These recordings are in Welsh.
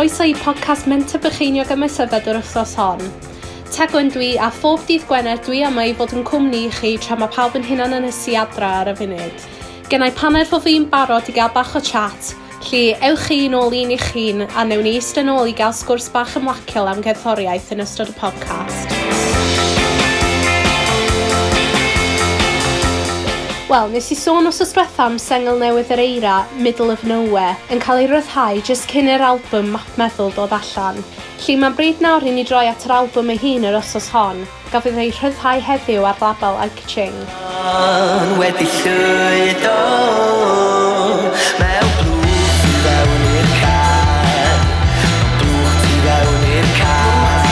Croeso i podcast Menter Bycheiniog am Ysyfed yr wythnos hon. Tegwyn dwi a phob dydd Gwener dwi am ei fod yn cwmni i chi tra mae pawb yn hunan yn ysu adra ar y funud. Gennau paned fo fi'n barod i gael bach o chat, lle ewch chi nôl un i chi'n a newn ni eistedd nôl i gael sgwrs bach ymlaciol am gerddoriaeth yn ystod y podcast. Wel, nes i sôn os ysbreth am sengl newydd yr eira, Middle of Nowhere, yn cael ei ryddhau jyst cyn i'r album Map Meddwl dod allan. Lle mae'n bryd nawr i ni droi at yr album ei hun yr wythnos hon, gafodd ei rhyddhau heddiw ar label Ike-Ching. Wedi llwyddo mewn blwch tu fewn i'r car, blwch tu fewn i'r car.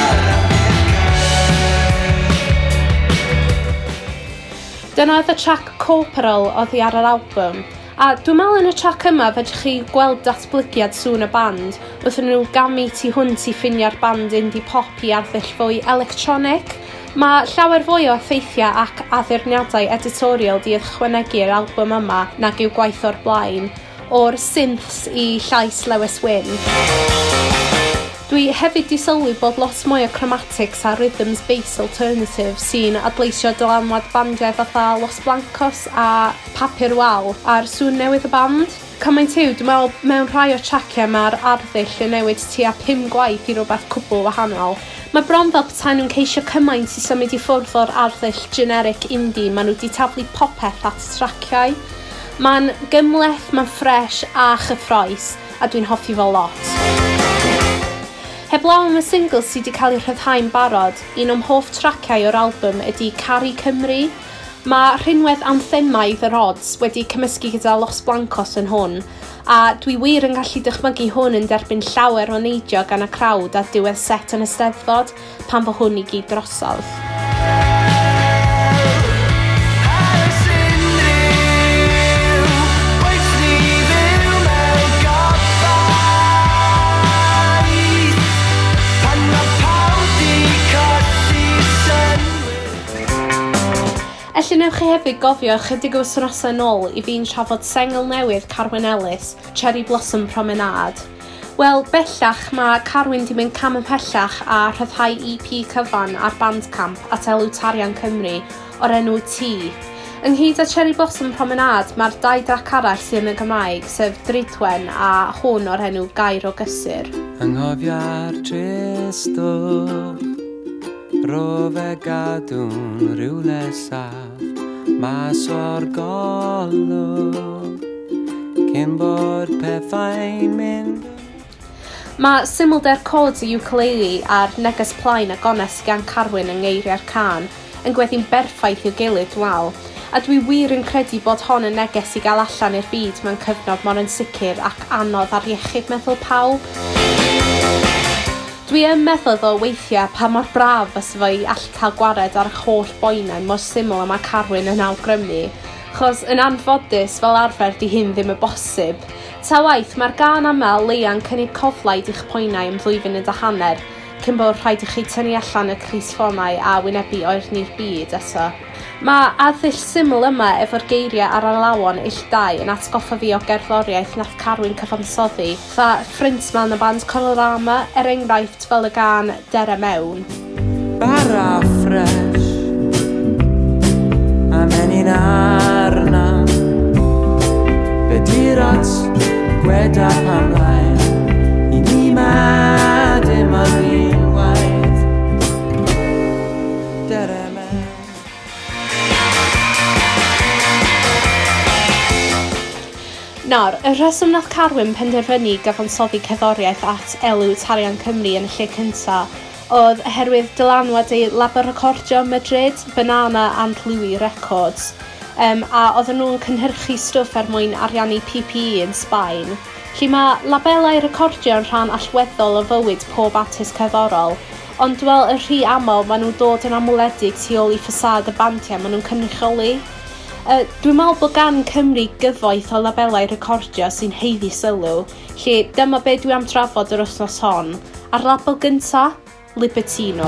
Dyna oedd y track Corporal oddi ar yr album, a dwi'n meddwl yn y track yma fedrwch chi gweld datblygiad sŵn y band, wrthyn nhw gamu tu hwnt i ffiniau'r band indie pop i arddull fwy electronic. Mae llawer fwy o effeithiau ac addurniadau editorial di ychwanegu'r album yma nag yw gwaith o'r blaen, o'r synths i llais Lewis Wyn. Dwi hefyd di sylwi bod lot mwy o chromatics a rhythms bass alternative sy'n adleisio dylanwad bandiau fatha Los Blancos a Papur Wal a'r sŵn newydd y band. Cymaint yw, dwi'n meddwl mewn rhai o traciau mae'r arddull yn newid tua 5 gwaith i rhywbeth cwbl wahanol. Mae bron fel petai nhw'n ceisio cymaint i symud i ffwrdd o'r arddull generic indie maen nhw wedi taflu popeth at traciau. Mae'n gymleth, mae'n ffres a chyffroes a dwi'n hoffi fel lot. Heblaw am y singles sydd wedi cael ei rhyddhau'n barod, un o'm hoff traciau o'r album ydy Cari Cymru. Mae rhinwedd anthemaidd yr odds wedi cymysgu gyda Los Blancos yn hwn, a dwi wir yn gallu dychmygu hwn yn derbyn llawer o neidio gan y crowd a diwedd set yn y Steddfod pan fo hwn i gyd drosodd. Felly newch chi hefyd gofio chydig o wythnosau nôl i fi'n trafod sengl newydd Carwyn Ellis, Cherry Blossom Promenade. Wel, bellach mae Carwyn di mynd cam ymhellach a rhyddhau EP cyfan ar Bandcamp at elw Tarian Cymru o'r enw T. Ynghyd â Cherry Blossom Promenade, mae'r 2 drac arall sy'n y Gymraeg, sef Dridwen a hwn o'r enw Gair o Gysur. Anghofio'r tristwch, ro fe gadw'n rhywle saff, mas o'r golwg, cyn bod pethau'n mynd. Mae symlder cods y ukulele a'r neges plaen a gones gan Carwyn yng ngeiriau'r can yn gweddi'n berffaith i'w gilydd wel, a dwi wir yn credu bod hon yn neges i gael allan i'r byd mewn cyfnod mor yn sicr ac anodd ar iechyd meddwl pawb. Dwi yn meddwl o weithiau pa mor braf fys fo i allu cael gwared ar y holl boenau mor syml yma Carwyn yn awgrymu, chos yn anffodus fel arfer di hyn ddim y bosib. Ta waith, mae'r gan aml leia'n cynnig coflaid i'ch poenau am flwyddyn y hanner, cyn bod rhaid i chi tynnu allan y crisfonau a wynebu oerni'r byd eto. Mae arddull syml yma efo'r geiriau ar y lawon illdau yn atgoffa fi o gerddoriaeth nath Carwyn cyfansoddi, dda frontman y band Colorama, enghraifft fel y gan Dere Mewn. Bara ffres, a menyn arna, be di'r ots, gweda pam laen, i ni ma dim ond un waith. Dere Mewn. Nawr, y rheswm nath Carwyn penderfynu gyfansoddi cerddoriaeth at elw Tarian Cymru yn y lle cyntaf oedd oherwydd dylanwad ei label recordio Madrid, Banana and Louis Records, a oedden nhw'n cynhyrchu stwff mwyn ariannu PPE yn Sbaen. Lle mae labelau recordio yn rhan allweddol o fywyd pob artist cerddorol, ond wel yn rhy aml maen nhw'n dod yn amwledig tu ôl i ffasad y bandiau maen nhw'n cynrychioli. Dwi'n meddwl bod gan Cymru gyfoeth o labelau recordio sy'n heiddi sylw, lle dyma be dwi am drafod yr wythnos hon. Ar label gyntaf, Libertino.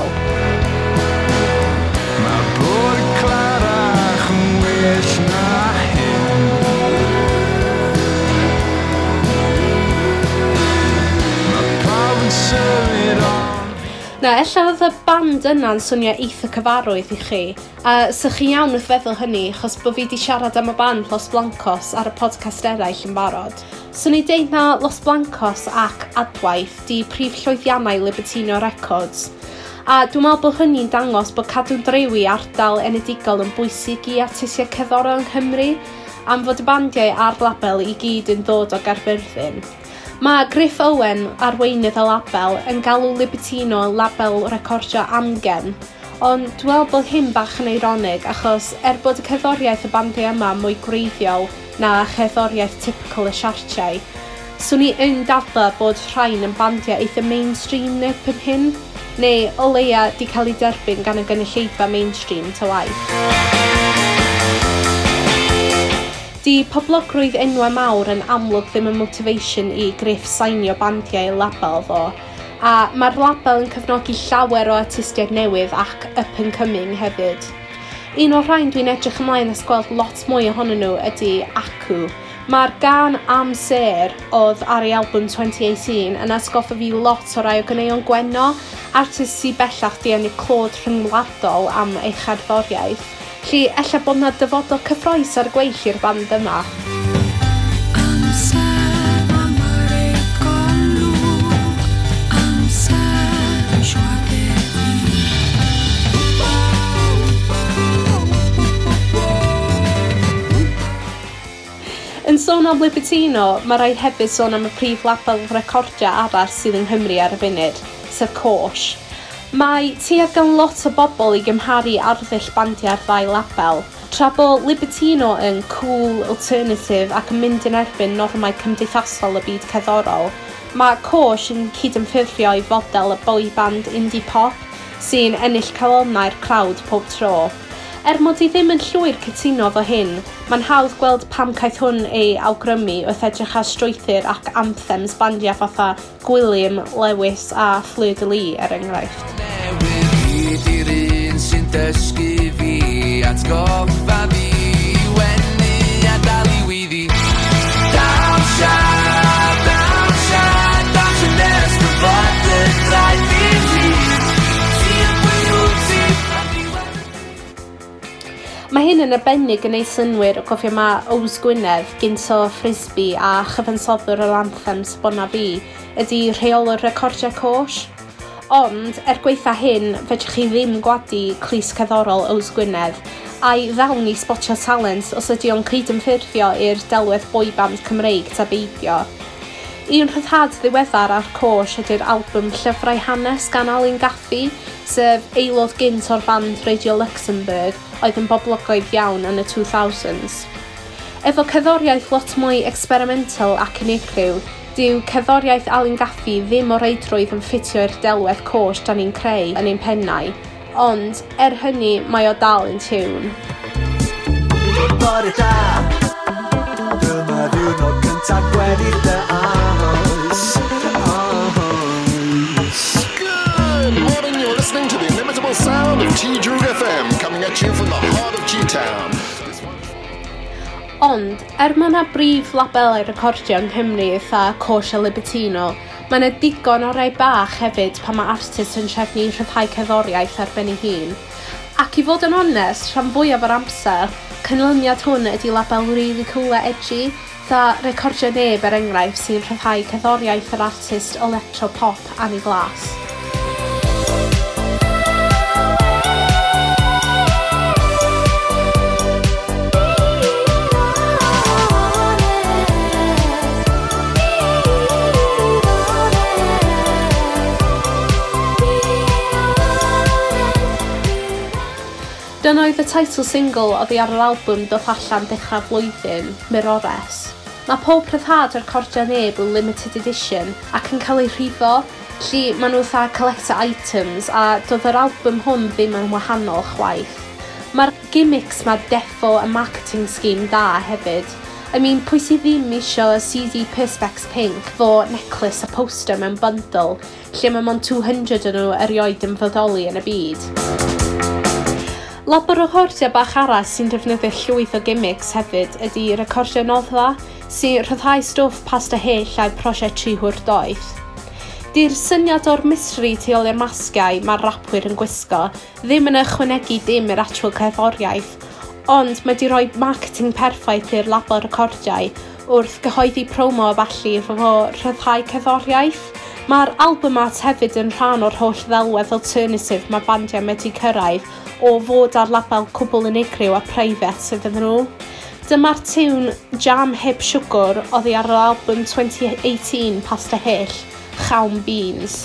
Mae bwr clarach yn well na hyn. Mae pawb Na, ella oedd y band yna'n swnio eitha cyfarwydd i chi, a sych chi iawn wrth feddwl hynny, achos bod fi wedi siarad am y band Los Blancos ar y podcast eraill yn barod. Swn i deud na Los Blancos ac Adwaith di prif llwyddiannau Libertino Records, a dwi'n meddwl bod hynny'n dangos bod cadw'n drewi ardal enedigol yn bwysig i artistiaid cerddorol yng Nghymru, am fod y bandiau a'r label i gyd yn dod o Gaerfyrddin. Mae Griff Owen, arweinydd y label, yn galw Libertino label recordio amgen, ond dwi'n meddwl bod hyn bach yn eironig achos bod y cerddoriaeth y bandiau yma mwy gwreiddiol na cerddoriaeth typical y siartiau, swn i yn dadlau bod rhain yn bandiau eitha mainstream neu hyn, neu o leia di cael ei derbyn gan y gynulleidfa mainstream ta waith. Di poblogrwydd enwau mawr yn amlwg ddim yn motivation i Griff sainio bandiau label ddo, a mae'r label yn cyfnogi llawer o artistiaid newydd ac up and coming hefyd. Un o'r rhain dwi'n edrych ymlaen ys gweld lot mwy ohonyn nhw ydy Acw. Mae'r gan Am Ser oedd ar ei album 2018 yn atgoffa fi lot o rai o ganeuon Gwenno, artist sy'n bellach di enw clod rhyngwladol am ei cherddoriaeth. Felly, ella bod yna dyfodol cyffroes ar gweill i'r band yma. Yn sôn am Libertino, mae rhaid hefyd sôn am y prif label recordio arall sydd yng Nghymru ar y funud, sef Cosh. Mae tuedd gan lot o bobl i gymharu arddull bandiau'r ddau label, tra bod Libertino yn cool, alternative ac yn mynd yn erbyn normau cymdeithasol y byd cerddorol. Mae Cosh yn cydymffurfio i fodel y boy band indie pop sy'n ennill calonnau'r crowd pob tro. Mod i ddim yn llwyr cytuno fo hyn, mae'n hawdd gweld pam caeth hwn ei awgrymu wrth edrych ar strwythur ac anthems bandiau fatha Gwilym, Lewis a Fleur de Lis er enghraifft. Newid i'r un sy'n dysgu fi, atgoffa fi, wenu a dal i widdi. Dawsiad, nes dy fod y draed fi fi. Mae hyn yn arbennig yn ei synwyr o gofio mae Ows Gwynedd, gynto Frisbee a chyfansoddwr yr anthems Bona Fi, ydy rheolwr recordio Cosh. Ond, gweitha hyn, fedrwch chi ddim gwadu clus cerddorol Ows Gwynedd, a'i ddawn i spotio talent os ydy o'n cydymffurfio i'r delwedd boyband Cymreig ta beidio. Un rhyddhad ddiweddar ar Cosh ydy'r album Llyfrau Hanes gan Alun Gaffi, sef aelod gynt o'r band Radio Luxembourg oedd yn boblogaidd iawn yn y 2000s. Efo cerddoriaeth lot mwy experimental ac unigryw, dyw cerddoriaeth Alun Gaffi ddim o reidrwydd yn ffitio i'r delwedd Cosh da ni'n creu yn ein pennau, ond hynny mae o dal yn tiwn. Bore da, dyma ddiwrnod cyntaf gweddill dy oes. Good morning, you're listening to the inimitable sound of T-Droog FM, coming at you from the heart of G-Town. Ond, mae yna brif label ei recordio yng Nghymru eitha Cosh a Libertino, mae yna digon o rai bach hefyd pan mae artist yn trefnu rhyddhau cerddoriaeth ar ben ei hun. Ac i fod yn onest, rhan fwyaf o'r amser, canlyniad hwn ydy label really cool a edgy, dda recordio neb er enghraifft sy'n rhyddhau cerddoriaeth yr artist electro-pop Annie Glas. Dyna oedd y teitl single oddi ar yr album dod allan dechrau flwyddyn, Mirrores. Mae pob rhyddhad o'r cordio neb yn limited edition ac yn cael ei rhifo, lle maen nhw dda collector items a doedd yr album hwn ddim yn wahanol chwaith. Mae'r gimmicks mae defo a marketing scheme da hefyd. Pwy sydd ddim isio CD Perspex Pink fo necklace a poster mewn bundle, lle mae mon 200 yn nhw erioed yn fyddoli yn y byd. Labor o recordio bach arall sy'n defnyddio llwyth o gimmicks hefyd ydy recordio noddfa sy'n rhyddhau stwff pasta hyll a'r prosiect Trihwr Doeth. Di'r syniad o'r misri tu ôl i'r masgiau mae'r rapwyr yn gwisgo ddim yn ychwanegu dim i'r actual cerddoriaeth, ond mae di roi marketing perffaith i'r label recordiau wrth gyhoeddi promo a balli fo rhyddhau cerddoriaeth. Mae'r albumat hefyd yn rhan o'r holl ddelwedd alternative mae bandiau wedi cyrraedd o fod ar label cwbl unigryw a preifat sydd yn nhw. Dyma'r tiwn Jam Hip Sugar oddi ar yr album 2018 Pasta Hyll, Chawn Beans.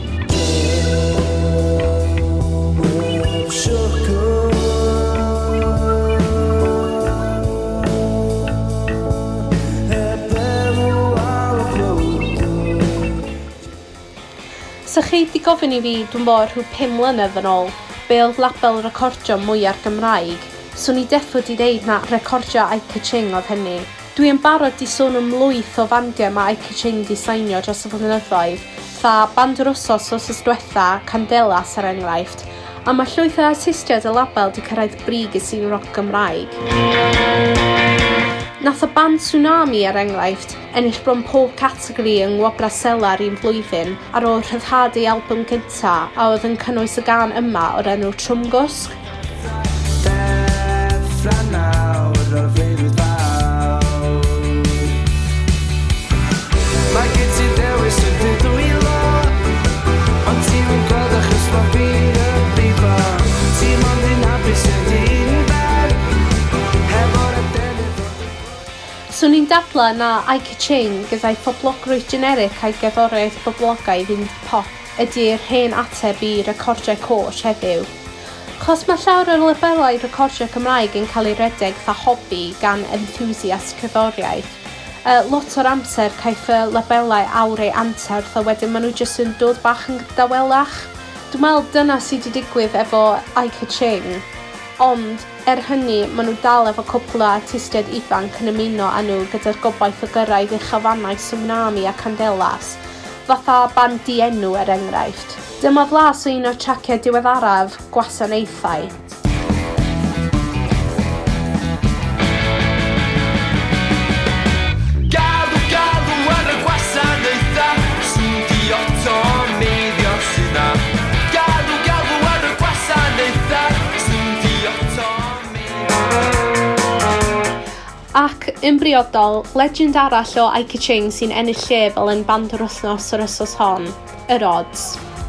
Sa chi di gofyn I fi dwi'n bod rhyw 5 mlynedd yn ôl be oedd label recordio mwyaf Gymraeg, swn I defo di deud na recordio Ai Ka-Ching oedd hynny. Dwi yn barod di sôn am lwyth o fandiau mae Ai Ka-Ching di sainio dros y blynyddoedd, tha Band yr Wsos diwetha, Candelas er enghraifft, a mae llwyth o artistiaid y label di cyrraedd brig y scene rock Gymraeg. Nath y band Tsunami er enghraifft ennill bron pob categori yng Ngwobra Selar un flwyddyn ar ôl rhyddhad ei album gynta a oedd yn cynnwys y gân yma o'r enw Trwmgwsg. Mae gen ti ddewis yn dyd o ilo, ond ti'n yn gweld achos mae fi yn brifo. Ti'n mond yn hapus yn dyn fer, hefo'r adenydd. Swn i'n dadla na Ai Ka-Ching gyda'i phoblogrwydd generic a'i gerddoriaeth boblogaidd indie pop ydy'r hen ateb I recordiau coach heddiw. Chos mae llawer o'r labelau recordio Cymraeg yn cael ei redeg tha hobi gan enthusiast cerddoriaeth. Lot o'r amser caiff y labelau awr ei anterth a wedyn maen nhw jyst yn dod bach yn dawelach. Dwi'n meddwl dyna sydd wedi digwydd efo Ai Ka-Ching, ond hynny maen nhw dal efo cwpl o artistiaid ifanc yn ymuno â nhw gyda'r gobaith o gyrraedd eu chafannau Tsunami a Candelas, fatha band dienw er enghraifft. Dyma flas o un o'r traciau diweddaraf Gwasanaethau. Ac yn briodol, legend arall o Ai Ka-Ching sy'n ennill lle fel yn band yr wythnos yr wsos hon, yr Odds.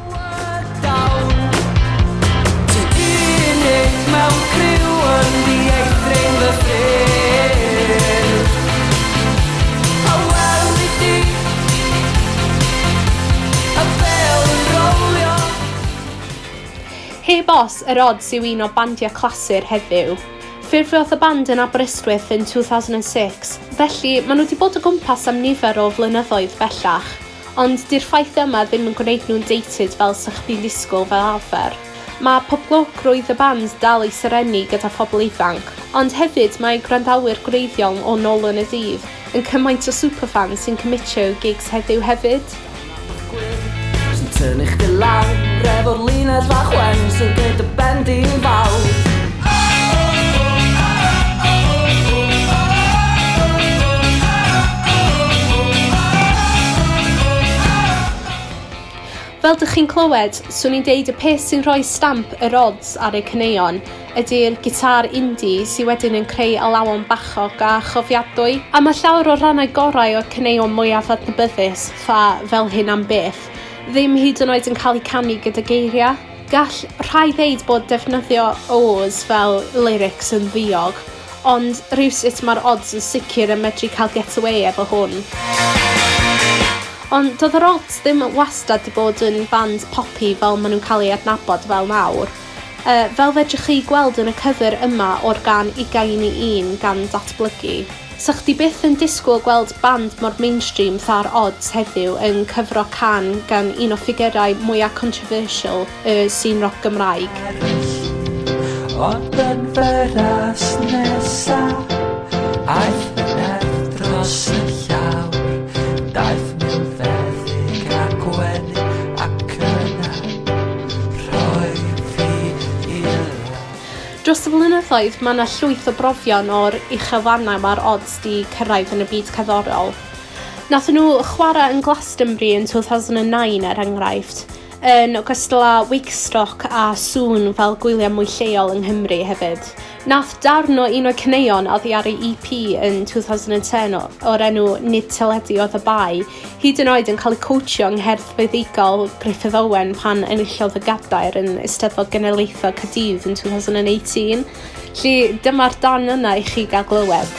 Heb os, yr Odds yw un o bandiau clasur heddiw. Ffurfiodd y band yn Aberystwyth yn 2006, felly maen nhw wedi bod o gwmpas am nifer o flynyddoedd bellach, ond di'r ffaith yma ddim yn gwneud nhw'n dated fel sa'ch chi'n disgwyl fel arfer. Mae poblogrwydd y band dal I syrenu gyda phobl ifanc, ond hefyd mae gwrandawyr gwreiddiol o nôl yn y dydd yn cymaint o superfans sy'n cymitio gigs heddiw hefyd. Sy'n tynnu chdi lawr efo'r linell fach wen sy'n gyda bending fawr. Fel dych chi'n clywed, swn i'n deud y peth sy'n rhoi stamp yr Odds ar eu caneuon ydy'r gitar indie sydd wedyn yn creu alawon bachog a chofiadwy. A mae llawer o rannau gorau o'r caneuon mwyaf adnabyddus, fel hyn am beth, ddim hyd yn oed yn cael eu canu gyda geiriau. Gall rhai ddeud bod defnyddio O's fel lyrics yn ddiog, ond rhywsut mae'r Odds yn sicr yn medru cael get away efo hwn. Ond doedd yr Odds ddim wastad wedi bod yn band popi fel maen nhw'n cael ei adnabod fel nawr. Fel fedrwch chi gweld yn y cyfr yma o'r gan 21 gan datblygu. Sa chdi byth yn disgwyl gweld band mor mainstream tha'r Odds heddiw yn cyfro can gan un o ffigurau mwyaf controversial y scene rock Gymraeg. Ond yn feras nesa, aeth mynedd dros y llawr, daeth milfeddyg a gwenu ac yna rhoi fi i'r Dros y blynyddoedd, mae llwyth o brofion o'r uchelfannau mae'r Odds di cyrraedd yn y byd cerddorol. Nath nhw chwarae yn Glastonbury yn 2009 enghraifft, yn ogystal â Wakestock a Sŵn fel gwyliau mwy lleol yng Nghymru hefyd. Nath darn o un o'i caneuon oddi ar ei EP yn 2010 o'r enw Nid Teledu oedd y Bai, hyd yn oed yn cael ei coachio yng ngherdd feddigol Griffith Owen pan enillodd y Gadair yn Eisteddfod Genedlaethol Caerdydd yn 2018. Felly dyma'r darn yna i chi gael glywed.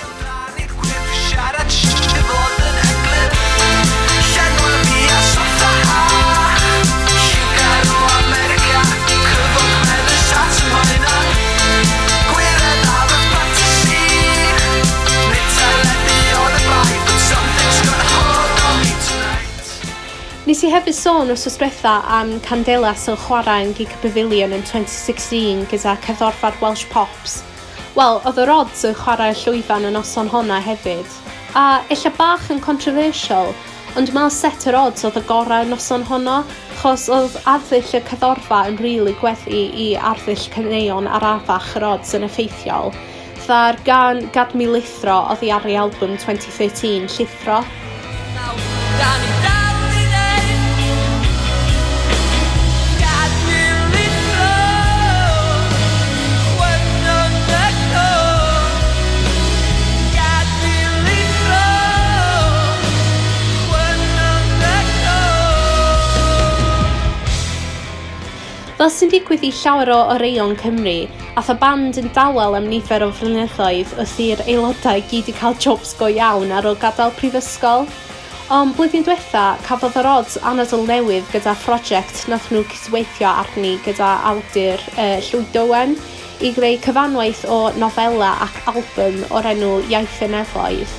Nes i hefyd sôn os ysbrydda am Candelas o chwarae yn Gig Pavilion yn 2016 gyda cerddorfa'r Welsh Pops. Wel, oedd yr odds yn chwarae llwyfan yn noson honna hefyd. A ella bach yn controversial, ond mae'r set yr odds oedd y gorau yn noson honno, achos oedd arddull y cerddorfa yn rili gweddu i arddull caneuon arafach yr odds yn effeithiol. Tha'r gan Gadmi Lithro oedd i ar ei album 2013, Llithro. Fel sy'n digwydd i llawer o reion Cymru, ath y band yn dawel am nifer o flynyddoedd wrth i'r aelodau gyd i cael jobs go iawn ar ôl gadael prifysgol. Ond blwyddyn diwetha, cafodd yr odds anadl newydd gyda phrosiect nath nhw cydweithio arni gyda awdur Llwyd Owen i greu cyfanwaith o nofela ac album o'r enw Iaith y Nefoedd.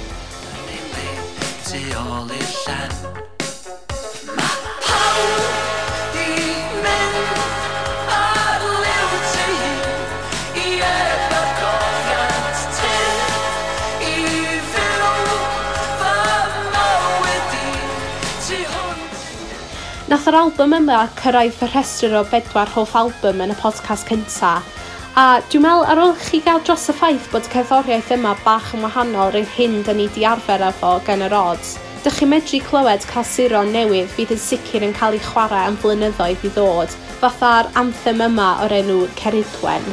Nath yr album yma cyrraedd fy rhestr o 4 hoff album yn y podcast cynta, a dwi'n meddwl ar ôl chi gael dros y ffaith bod y cerddoriaeth yma bach yn wahanol i'r hyn dyn ni di arfer efo gan yr odds, dych chi'n medru clywed clasuron newydd fydd yn sicr yn cael ei chwarae am flynyddoedd i ddod, fatha'r anthem yma o'r enw Ceridwen.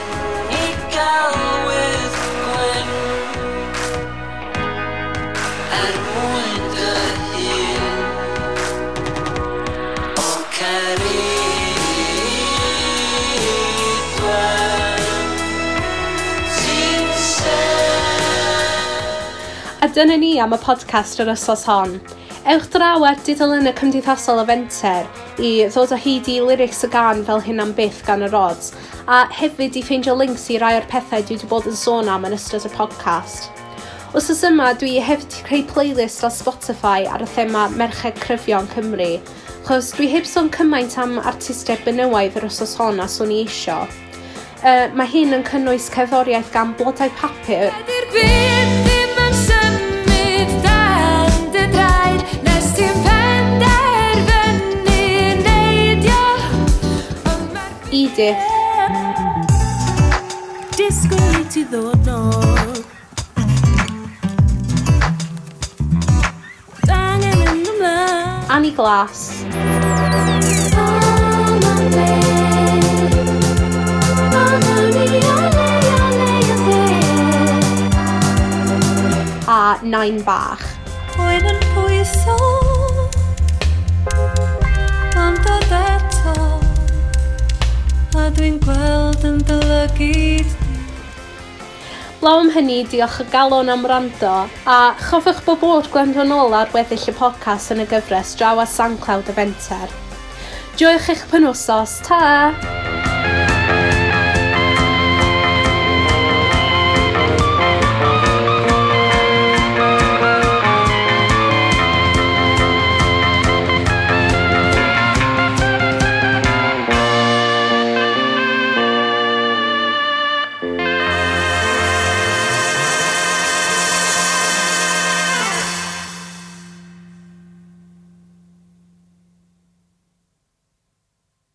A dyna ni am y podcast yr wythnos hon. Ewch draw ar dudalennau cymdeithasol y Fenter i ddod o hyd i lyrics y gan fel hyn am byth gan yr odds, a hefyd i ffeindio links i rai o'r pethau dwi wedi bod yn sôn am yn ystod y podcast. Wsos yma dwi hefyd wedi creu playlist ar Spotify ar y thema Merched Cryfion Cymru, achos dwi heb sôn cymaint am artistiaid benywaidd yr wythnos hon a sôn i eisio. Mae hyn yn cynnwys cerddoriaeth gan Blodau Papur, Edith, Disgwyl ti ddod nôl. Angen mynd ymlaen. Annie Glass, a Nain Bach. Rwy'n yn pwyso am dod eto, a dwi'n gweld yn dylygu ti. Law am hynny, diolch y galon am wrando, a chofiwch bod gwrando nôl ar weddill y podcast yn y gyfres draw a SoundCloud y Fenter. Joiwch eich penwythnos, ta!